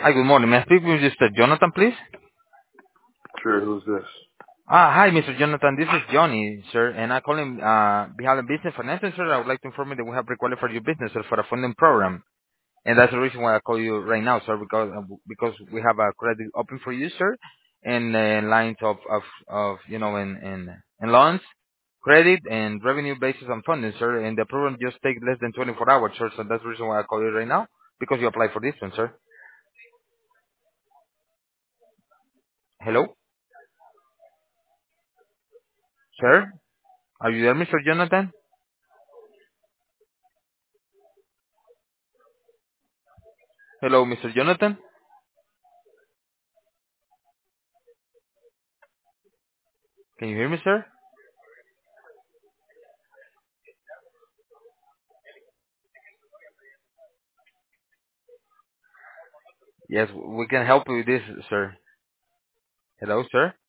Hi, good morning. May I speak with Mr. Jonathan, please? Sure, who's this? Hi, Mr. Jonathan. This is Johnny, sir, and I call him behind the business financing, sir. I would like to inform you that we have requalified your business, sir, for a funding program, and that's the reason why I call you right now, sir, because we have a credit open for you, sir, and lines of in loans, credit, and revenue basis on funding, sir, and the program just takes less than 24 hours, sir. So that's the reason why I call you right now, because you applied for this one, sir. Hello, sir. Are you there, Mr. Jonathan? Hello, Mr. Jonathan. Can you hear me, sir? Yes, we can help you with this, sir. Hello, sir.